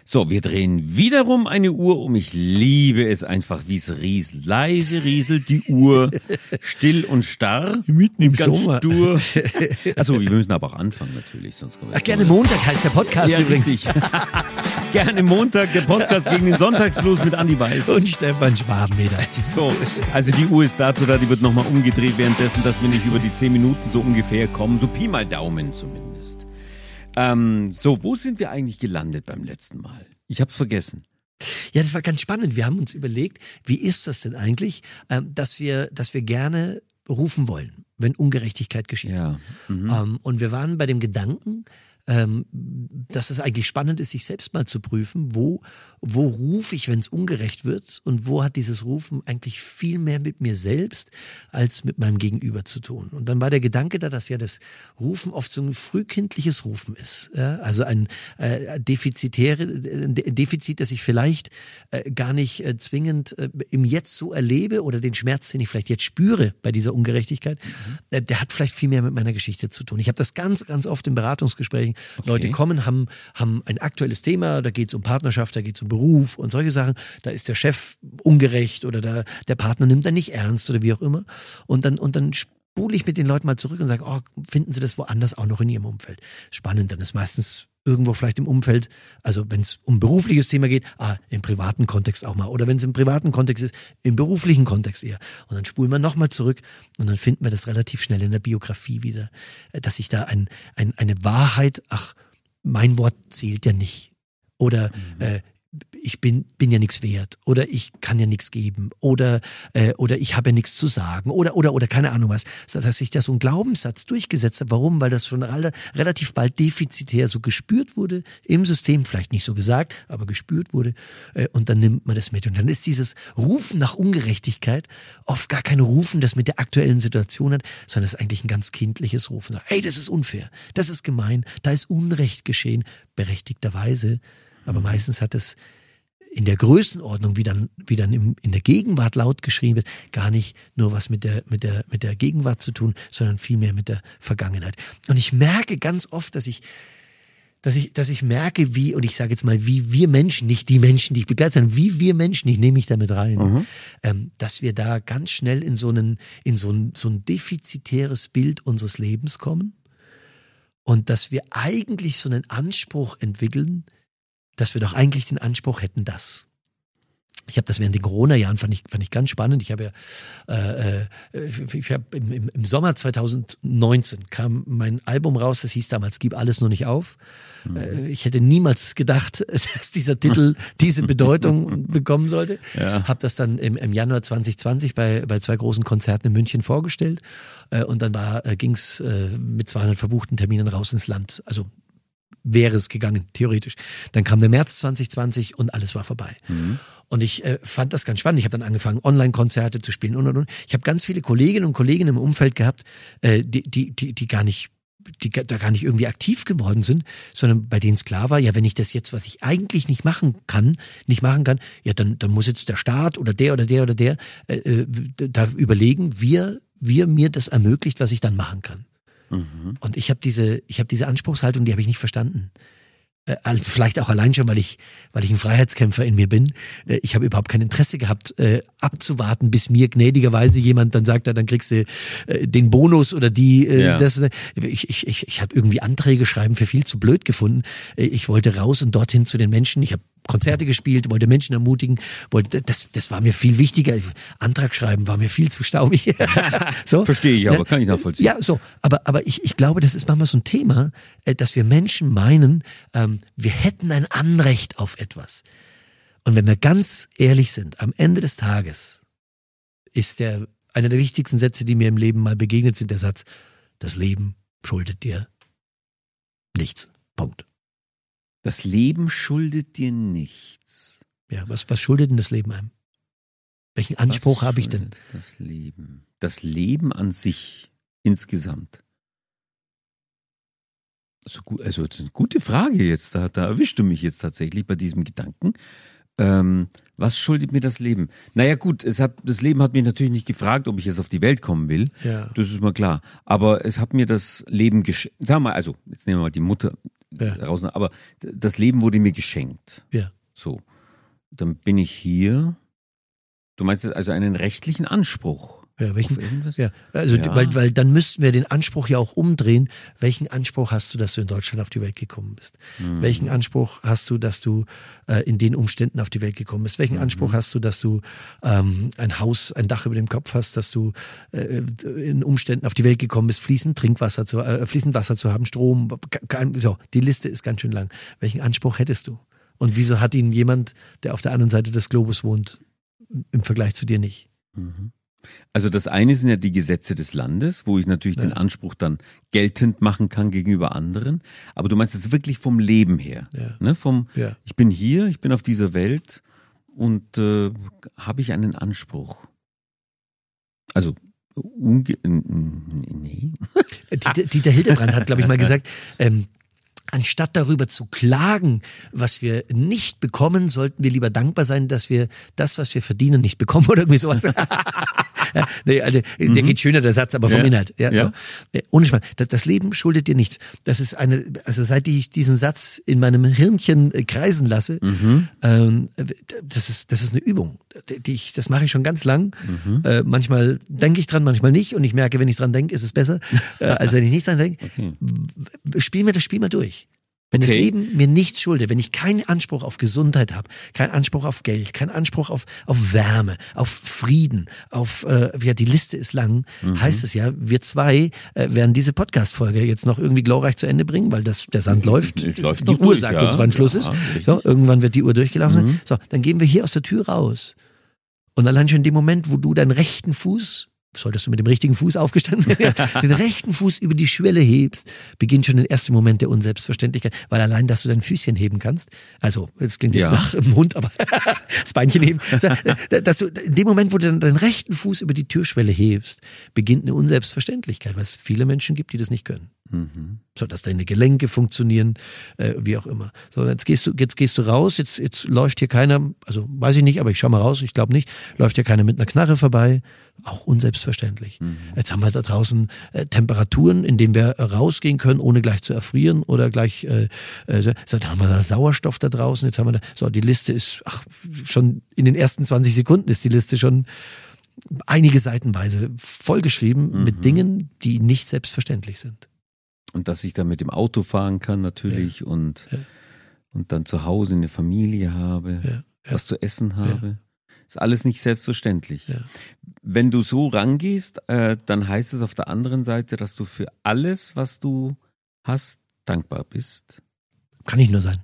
So, wir drehen wiederum eine Uhr um. Ich liebe es einfach, wie es rieselt. Leise rieselt die Uhr, still und starr. Mitten im ganz Sommer. Stur. Achso, wir müssen aber auch anfangen natürlich. Sonst kommen wir Gerne Montag heißt der Podcast ja, übrigens. richtig. Gerne Montag, der Podcast gegen den Sonntagsblues mit Andi Weiß. Und Stefan Schwabeneder. So, also die Uhr ist dazu da, die wird nochmal umgedreht währenddessen, dass wir nicht über die 10 Minuten so ungefähr kommen. So Pi mal Daumen zumindest. So, wo sind wir eigentlich gelandet beim letzten Mal? Ich hab's vergessen. Ja, das war ganz spannend. Wir haben uns überlegt, wie ist das denn eigentlich, dass wir gerne rufen wollen, wenn Ungerechtigkeit geschieht. Ja. Und wir waren bei dem Gedanken, dass es eigentlich spannend ist, sich selbst mal zu prüfen, wo rufe ich, wenn es ungerecht wird, und wo hat dieses Rufen eigentlich viel mehr mit mir selbst als mit meinem Gegenüber zu tun. Und dann war der Gedanke da, dass ja das Rufen oft so ein frühkindliches Rufen ist. Ja? Also ein Defizit, das ich vielleicht gar nicht zwingend im Jetzt so erlebe, oder den Schmerz, den ich vielleicht jetzt spüre bei dieser Ungerechtigkeit, der hat vielleicht viel mehr mit meiner Geschichte zu tun. Ich habe das ganz, ganz oft in Beratungsgesprächen. Okay. Leute kommen, haben ein aktuelles Thema, da geht es um Partnerschaft, da geht es um Beruf und solche Sachen. Da ist der Chef ungerecht oder der Partner nimmt er nicht ernst oder wie auch immer. Und dann spule ich mit den Leuten mal zurück und sage, oh, finden Sie das woanders auch noch in Ihrem Umfeld? Spannend, dann ist meistens irgendwo vielleicht im Umfeld, also wenn es um berufliches Thema geht, im privaten Kontext auch mal. Oder wenn es im privaten Kontext ist, im beruflichen Kontext eher. Und dann spulen wir nochmal zurück und dann finden wir das relativ schnell in der Biografie wieder, dass ich da eine Wahrheit, mein Wort zählt ja nicht. Oder ich bin ja nichts wert, oder ich kann ja nichts geben, oder ich habe ja nichts zu sagen, oder keine Ahnung was. Dass sich da so ein Glaubenssatz durchgesetzt hat. Warum? Weil das schon relativ bald defizitär so gespürt wurde im System, vielleicht nicht so gesagt, aber gespürt wurde, und dann nimmt man das mit. Und dann ist dieses Rufen nach Ungerechtigkeit oft gar kein Rufen, das mit der aktuellen Situation hat, sondern es ist eigentlich ein ganz kindliches Rufen. Hey, das ist unfair, das ist gemein, da ist Unrecht geschehen, berechtigterweise. Aber meistens hat es in der Größenordnung, wie dann in der Gegenwart laut geschrien wird, gar nicht nur was mit der Gegenwart zu tun, sondern vielmehr mit der Vergangenheit. Und ich merke ganz oft, dass ich merke, und ich sage jetzt mal, wie wir Menschen, nicht die Menschen, die ich begleite, sondern wie wir Menschen, ich nehme mich damit rein, dass wir da ganz schnell in so ein defizitäres Bild unseres Lebens kommen und dass wir eigentlich so einen Anspruch entwickeln, dass wir doch eigentlich den Anspruch hätten, dass. Ich habe das während den Corona-Jahren, fand ich ganz spannend. Ich habe im Sommer 2019 kam mein Album raus, das hieß damals Gib alles nur nicht auf. Ich hätte niemals gedacht, dass dieser Titel diese Bedeutung bekommen sollte. Ja. Habe das dann im Januar 2020 bei 2 großen Konzerten in München vorgestellt. Und dann ging's mit 200 verbuchten Terminen raus ins Land. Also wäre es gegangen, theoretisch. Dann kam der März 2020 und alles war vorbei. Und ich fand das ganz spannend. Ich habe dann angefangen, Online-Konzerte zu spielen und. Ich habe ganz viele Kolleginnen und Kollegen im Umfeld gehabt, die gar nicht irgendwie aktiv geworden sind, sondern bei denen es klar war, ja, wenn ich das jetzt, was ich eigentlich nicht machen kann, ja, dann muss jetzt der Staat oder der da überlegen, wie er mir das ermöglicht, was ich dann machen kann. Und ich habe diese Anspruchshaltung, die habe ich nicht verstanden. Vielleicht auch allein schon, weil ich ein Freiheitskämpfer in mir bin. Ich habe überhaupt kein Interesse gehabt, abzuwarten, bis mir gnädigerweise jemand dann sagt, dann kriegst du den Bonus oder das. Ich habe irgendwie Anträge schreiben für viel zu blöd gefunden. Ich wollte raus und dorthin zu den Menschen. Ich habe Konzerte gespielt, wollte Menschen ermutigen, das war mir viel wichtiger. Antrag schreiben war mir viel zu staubig. So. Verstehe ich, aber kann ich nachvollziehen. Ja, so. Aber ich glaube, das ist manchmal so ein Thema, dass wir Menschen meinen, wir hätten ein Anrecht auf etwas. Und wenn wir ganz ehrlich sind, am Ende des Tages ist einer der wichtigsten Sätze, die mir im Leben mal begegnet sind, der Satz: Das Leben schuldet dir nichts. Punkt. Das Leben schuldet dir nichts. Ja, was schuldet denn das Leben einem? Welchen Anspruch habe ich denn? Das Leben. Das Leben an sich insgesamt. Also das ist eine gute Frage jetzt. Da erwischst du mich jetzt tatsächlich bei diesem Gedanken. Was schuldet mir das Leben? Naja gut, das Leben hat mich natürlich nicht gefragt, ob ich jetzt auf die Welt kommen will. Ja. Das ist mal klar. Aber es hat mir das Leben sagen wir mal, also jetzt nehmen wir mal die Mutter. raus. Aber das Leben wurde mir geschenkt. Ja. So. Dann bin ich hier. Du meinst also einen rechtlichen Anspruch? Ja, auf irgendwas? ja, also weil dann müssten wir den Anspruch ja auch umdrehen. Welchen Anspruch hast du, dass du in Deutschland auf die Welt gekommen bist? Welchen Anspruch hast du, dass du in den Umständen auf die Welt gekommen bist? Welchen Anspruch hast du, dass du ein Haus, ein Dach über dem Kopf hast, dass du in Umständen auf die Welt gekommen bist, fließend Wasser zu haben, Strom, so, die Liste ist ganz schön lang. Welchen Anspruch hättest du? Und wieso hat ihn jemand, der auf der anderen Seite des Globus wohnt, im Vergleich zu dir nicht? Also das eine sind ja die Gesetze des Landes, wo ich natürlich den Anspruch dann geltend machen kann gegenüber anderen. Aber du meinst es wirklich vom Leben her. Ja. Ne? Ich bin hier, ich bin auf dieser Welt und habe ich einen Anspruch? Also nee. Dieter Hildebrand hat, glaube ich, mal gesagt, anstatt darüber zu klagen, was wir nicht bekommen, sollten wir lieber dankbar sein, dass wir das, was wir verdienen, nicht bekommen oder irgendwie sowas. Nee, also, der geht schöner, der Satz, aber vom Inhalt. Ja, so. Ohne Schmarrn. Das Leben schuldet dir nichts. Das ist also seit ich diesen Satz in meinem Hirnchen kreisen lasse, das ist eine Übung. Das mache ich schon ganz lang. Manchmal denke ich dran, manchmal nicht. Und ich merke, wenn ich dran denke, ist es besser, als wenn ich nicht dran denke. Okay. Spiel mir das Spiel mal durch. Wenn das Leben mir nichts schuldet, wenn ich keinen Anspruch auf Gesundheit habe, keinen Anspruch auf Geld, keinen Anspruch auf Wärme, auf Frieden, die Liste ist lang, heißt es ja, wir zwei werden diese Podcast-Folge jetzt noch irgendwie glorreich zu Ende bringen, weil der Sand läuft. Die Uhr sagt uns, wann Schluss ist. So, irgendwann wird die Uhr durchgelaufen sein. So, dann gehen wir hier aus der Tür raus. Und allein schon in dem Moment, wo du deinen rechten Fuß, solltest du mit dem richtigen Fuß aufgestanden sein, den rechten Fuß über die Schwelle hebst, beginnt schon der erste Moment der Unselbstverständlichkeit, weil allein, dass du dein Füßchen heben kannst, also, das klingt jetzt nach dem Hund, aber das Beinchen heben, dass du in dem Moment, wo du deinen rechten Fuß über die Türschwelle hebst, beginnt eine Unselbstverständlichkeit, weil es viele Menschen gibt, die das nicht können. So, dass deine Gelenke funktionieren, wie auch immer. So, jetzt gehst du raus, jetzt läuft hier keiner, also weiß ich nicht, aber ich schau mal raus, ich glaube nicht, läuft hier keiner mit einer Knarre vorbei, auch unselbstverständlich. Jetzt haben wir da draußen Temperaturen, in denen wir rausgehen können, ohne gleich zu erfrieren oder gleich, so, dann haben wir da Sauerstoff da draußen, jetzt haben wir da, so, die Liste ist, schon in den ersten 20 Sekunden ist die Liste schon einige seitenweise vollgeschrieben mit Dingen, die nicht selbstverständlich sind. Und dass ich dann mit dem Auto fahren kann natürlich und dann zu Hause eine Familie habe, was zu essen habe. Ist alles nicht selbstverständlich. Ja. Wenn du so rangehst, dann heißt es auf der anderen Seite, dass du für alles, was du hast, dankbar bist. Kann ich nur sein.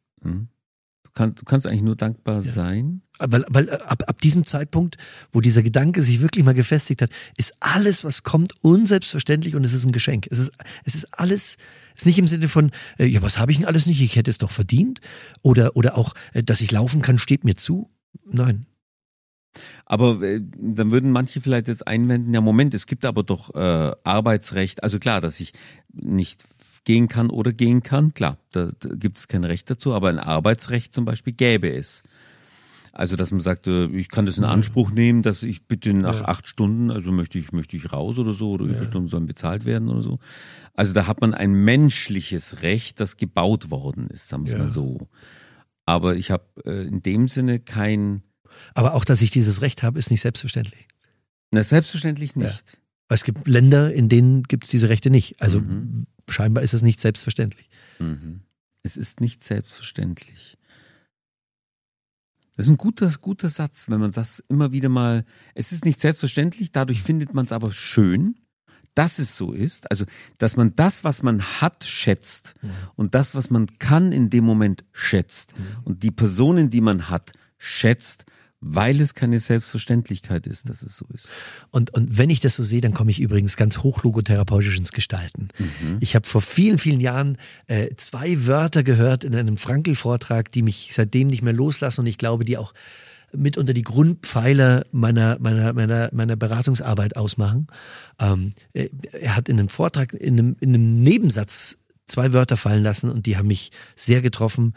Du kannst eigentlich nur dankbar sein. Weil ab diesem Zeitpunkt, wo dieser Gedanke sich wirklich mal gefestigt hat, ist alles, was kommt, unselbstverständlich und es ist ein Geschenk. Es ist alles, ist nicht im Sinne von, ja, was habe ich denn alles nicht? Ich hätte es doch verdient. Oder auch, dass ich laufen kann, steht mir zu. Nein. Aber dann würden manche vielleicht jetzt einwenden, ja Moment, es gibt aber doch Arbeitsrecht. Also klar, dass ich nicht gehen kann, klar, da gibt es kein Recht dazu, aber ein Arbeitsrecht zum Beispiel gäbe es. Also dass man sagt, ich kann das in Anspruch nehmen, dass ich bitte nach 8 Stunden, also möchte ich raus oder so, oder Überstunden sollen bezahlt werden oder so. Also da hat man ein menschliches Recht, das gebaut worden ist, sagen wir es mal so. Aber ich habe in dem Sinne kein... Aber auch, dass ich dieses Recht habe, ist nicht selbstverständlich. Na, selbstverständlich nicht. Ja. Weil es gibt Länder, in denen gibt es diese Rechte nicht. Also scheinbar ist es nicht selbstverständlich. Es ist nicht selbstverständlich. Das ist ein guter Satz, wenn man das immer wieder mal, es ist nicht selbstverständlich, dadurch findet man es aber schön, dass es so ist. Also, dass man das, was man hat, schätzt und das, was man kann, in dem Moment schätzt und die Personen, die man hat, schätzt, weil es keine Selbstverständlichkeit ist, dass es so ist. Und wenn ich das so sehe, dann komme ich übrigens ganz hochlogotherapeutisch ins Gestalten. Ich habe vor vielen, vielen Jahren 2 Wörter gehört in einem Frankl-Vortrag, die mich seitdem nicht mehr loslassen und ich glaube, die auch mitunter die Grundpfeiler meiner Beratungsarbeit ausmachen. Er hat in einem Vortrag, in einem Nebensatz 2 Wörter fallen lassen und die haben mich sehr getroffen.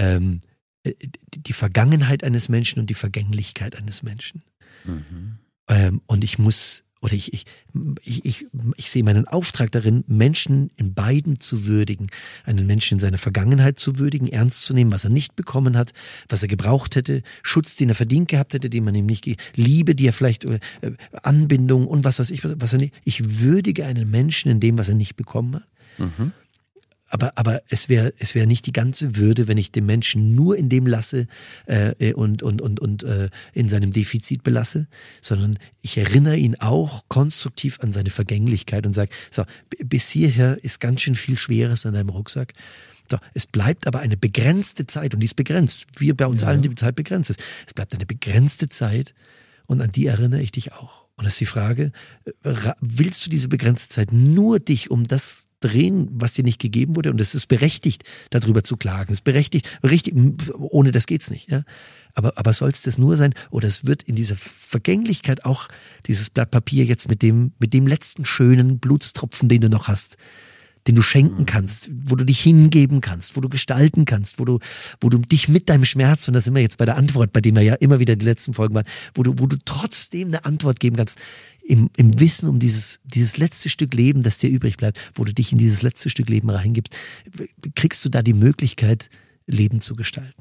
Die Vergangenheit eines Menschen und die Vergänglichkeit eines Menschen. Und ich muss Oder ich sehe meinen Auftrag darin, Menschen in beiden zu würdigen. Einen Menschen in seiner Vergangenheit zu würdigen, ernst zu nehmen, was er nicht bekommen hat, was er gebraucht hätte, Schutz, den er verdient gehabt hätte, den man ihm nicht Liebe, die er vielleicht, Anbindung und was weiß ich, was er nicht. Ich würdige einen Menschen in dem, was er nicht bekommen hat. Mhm. Aber es wäre nicht die ganze Würde, wenn ich den Menschen nur in dem lasse und in seinem Defizit belasse, sondern ich erinnere ihn auch konstruktiv an seine Vergänglichkeit und sage, so, bis hierher ist ganz schön viel Schweres an deinem Rucksack. So, es bleibt aber eine begrenzte Zeit und die ist begrenzt, wie bei uns allen die Zeit begrenzt ist. Es bleibt eine begrenzte Zeit und an die erinnere ich dich auch. Und das ist die Frage, willst du diese begrenzte Zeit nur dich um das drehen, was dir nicht gegeben wurde? Und es ist berechtigt, darüber zu klagen. Es ist berechtigt, richtig, ohne das geht's nicht. Ja? Aber soll es das nur sein? Oder es wird in dieser Vergänglichkeit auch dieses Blatt Papier jetzt mit dem letzten schönen Blutstropfen, den du noch hast, den du schenken kannst, wo du dich hingeben kannst, wo du gestalten kannst, wo du dich mit deinem Schmerz, und da sind wir jetzt bei der Antwort, bei dem wir ja immer wieder die letzten Folgen waren, wo du trotzdem eine Antwort geben kannst, im Wissen um dieses letzte Stück Leben, das dir übrig bleibt, wo du dich in dieses letzte Stück Leben reingibst, kriegst du da die Möglichkeit, Leben zu gestalten.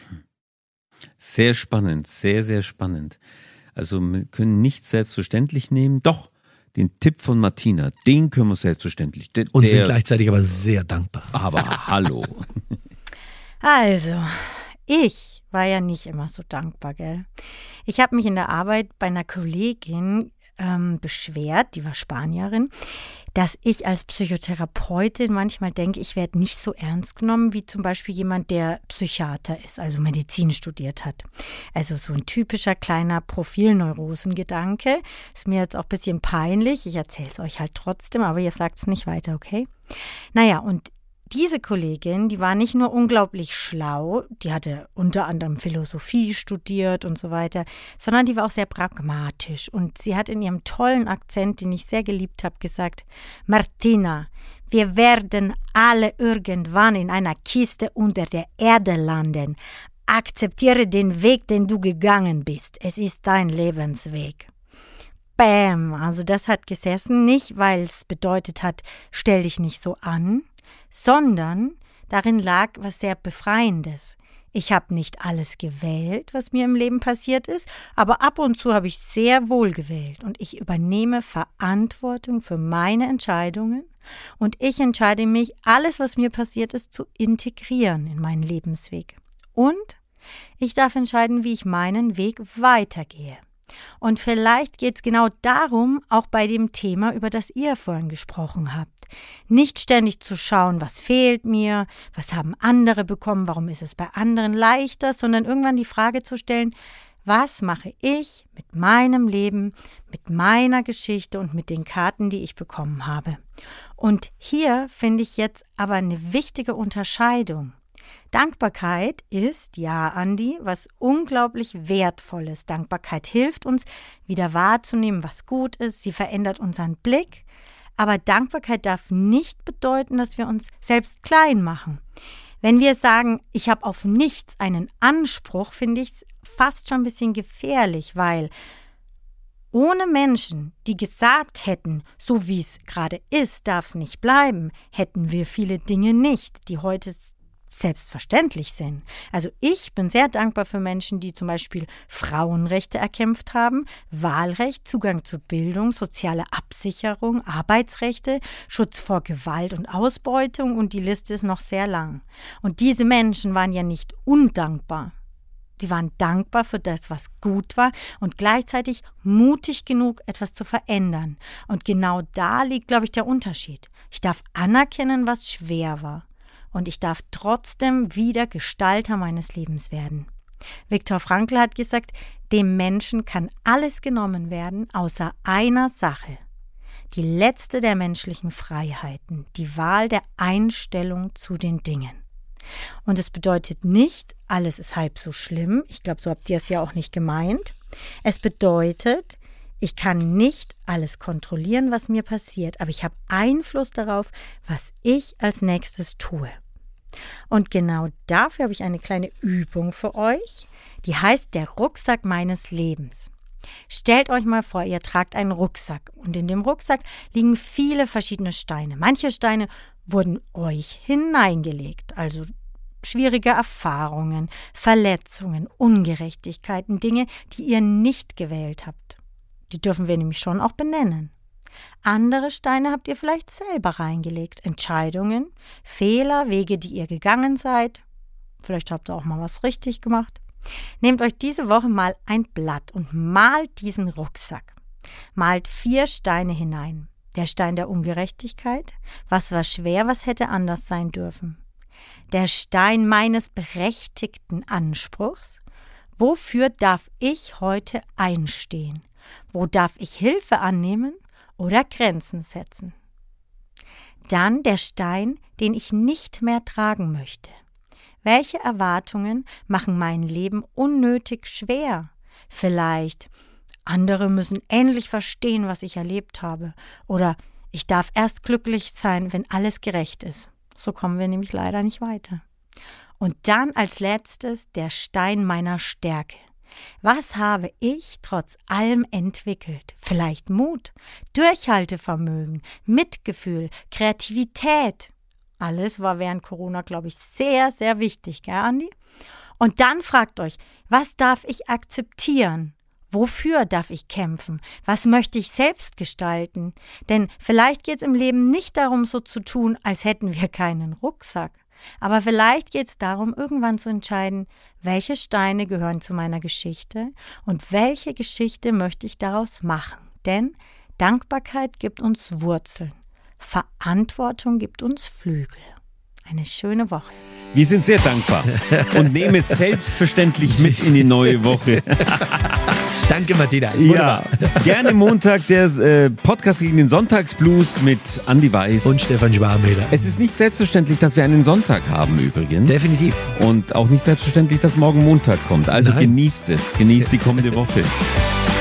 Sehr spannend, sehr, sehr spannend. Also wir können nichts selbstverständlich nehmen, doch. Den Tipp von Martina, den können wir selbstverständlich. Und sind gleichzeitig aber sehr dankbar. Aber hallo. Also, ich war ja nicht immer so dankbar, gell? Ich habe mich in der Arbeit bei einer Kollegin beschwert, die war Spanierin, dass ich als Psychotherapeutin manchmal denke, ich werde nicht so ernst genommen wie zum Beispiel jemand, der Psychiater ist, also Medizin studiert hat. Also so ein typischer kleiner Profilneurosengedanke. Ist mir jetzt auch ein bisschen peinlich. Ich erzähle es euch halt trotzdem, aber ihr sagt es nicht weiter, okay? Naja, und diese Kollegin, die war nicht nur unglaublich schlau, die hatte unter anderem Philosophie studiert und so weiter, sondern die war auch sehr pragmatisch. Und sie hat in ihrem tollen Akzent, den ich sehr geliebt habe, gesagt, Martina, wir werden alle irgendwann in einer Kiste unter der Erde landen. Akzeptiere den Weg, den du gegangen bist. Es ist dein Lebensweg. Bäm, also das hat gesessen, nicht weil es bedeutet hat, stell dich nicht so an, sondern darin lag was sehr Befreiendes. Ich habe nicht alles gewählt, was mir im Leben passiert ist, aber ab und zu habe ich sehr wohl gewählt und ich übernehme Verantwortung für meine Entscheidungen und ich entscheide mich, alles, was mir passiert ist, zu integrieren in meinen Lebensweg. Und ich darf entscheiden, wie ich meinen Weg weitergehe. Und vielleicht geht es genau darum, auch bei dem Thema, über das ihr vorhin gesprochen habt. Nicht ständig zu schauen, was fehlt mir, was haben andere bekommen, warum ist es bei anderen leichter, sondern irgendwann die Frage zu stellen, was mache ich mit meinem Leben, mit meiner Geschichte und mit den Karten, die ich bekommen habe. Und hier finde ich jetzt aber eine wichtige Unterscheidung. Dankbarkeit ist, ja, Andi, was unglaublich Wertvolles. Dankbarkeit hilft uns, wieder wahrzunehmen, was gut ist. Sie verändert unseren Blick. Aber Dankbarkeit darf nicht bedeuten, dass wir uns selbst klein machen. Wenn wir sagen, ich habe auf nichts einen Anspruch, finde ich es fast schon ein bisschen gefährlich, weil ohne Menschen, die gesagt hätten, so wie es gerade ist, darf es nicht bleiben, hätten wir viele Dinge nicht, die heute selbstverständlich sind. Also ich bin sehr dankbar für Menschen, die zum Beispiel Frauenrechte erkämpft haben, Wahlrecht, Zugang zu Bildung, soziale Absicherung, Arbeitsrechte, Schutz vor Gewalt und Ausbeutung und die Liste ist noch sehr lang. Und diese Menschen waren ja nicht undankbar. Die waren dankbar für das, was gut war und gleichzeitig mutig genug, etwas zu verändern. Und genau da liegt, glaube ich, der Unterschied. Ich darf anerkennen, was schwer war. Und ich darf trotzdem wieder Gestalter meines Lebens werden. Viktor Frankl hat gesagt, dem Menschen kann alles genommen werden, außer einer Sache. Die letzte der menschlichen Freiheiten, die Wahl der Einstellung zu den Dingen. Und es bedeutet nicht, alles ist halb so schlimm. Ich glaube, so habt ihr es ja auch nicht gemeint. Es bedeutet, ich kann nicht alles kontrollieren, was mir passiert, aber ich habe Einfluss darauf, was ich als nächstes tue. Und genau dafür habe ich eine kleine Übung für euch, die heißt der Rucksack meines Lebens. Stellt euch mal vor, ihr tragt einen Rucksack und in dem Rucksack liegen viele verschiedene Steine. Manche Steine wurden euch hineingelegt, also schwierige Erfahrungen, Verletzungen, Ungerechtigkeiten, Dinge, die ihr nicht gewählt habt. Die dürfen wir nämlich schon auch benennen. Andere Steine habt ihr vielleicht selber reingelegt. Entscheidungen, Fehler, Wege, die ihr gegangen seid. Vielleicht habt ihr auch mal was richtig gemacht. Nehmt euch diese Woche mal ein Blatt und malt diesen Rucksack. Malt 4 Steine hinein. Der Stein der Ungerechtigkeit. Was war schwer, was hätte anders sein dürfen? Der Stein meines berechtigten Anspruchs. Wofür darf ich heute einstehen? Wo darf ich Hilfe annehmen oder Grenzen setzen? Dann der Stein, den ich nicht mehr tragen möchte. Welche Erwartungen machen mein Leben unnötig schwer? Vielleicht, andere müssen endlich verstehen, was ich erlebt habe. Oder ich darf erst glücklich sein, wenn alles gerecht ist. So kommen wir nämlich leider nicht weiter. Und dann als letztes der Stein meiner Stärke. Was habe ich trotz allem entwickelt? Vielleicht Mut, Durchhaltevermögen, Mitgefühl, Kreativität. Alles war während Corona, glaube ich, sehr, sehr wichtig, gell, Andi? Und dann fragt euch, was darf ich akzeptieren? Wofür darf ich kämpfen? Was möchte ich selbst gestalten? Denn vielleicht geht es im Leben nicht darum, so zu tun, als hätten wir keinen Rucksack. Aber vielleicht geht es darum, irgendwann zu entscheiden, welche Steine gehören zu meiner Geschichte und welche Geschichte möchte ich daraus machen. Denn Dankbarkeit gibt uns Wurzeln. Verantwortung gibt uns Flügel. Eine schöne Woche. Wir sind sehr dankbar und nehmen es selbstverständlich mit in die neue Woche. Danke, Martina. Ja, gerne Montag der Podcast gegen den Sonntagsblues mit Andi Weiß und Stefan Schwarmeder. Es ist nicht selbstverständlich, dass wir einen Sonntag haben übrigens. Definitiv. Und auch nicht selbstverständlich, dass morgen Montag kommt. Also genießt es. Genießt die kommende Woche.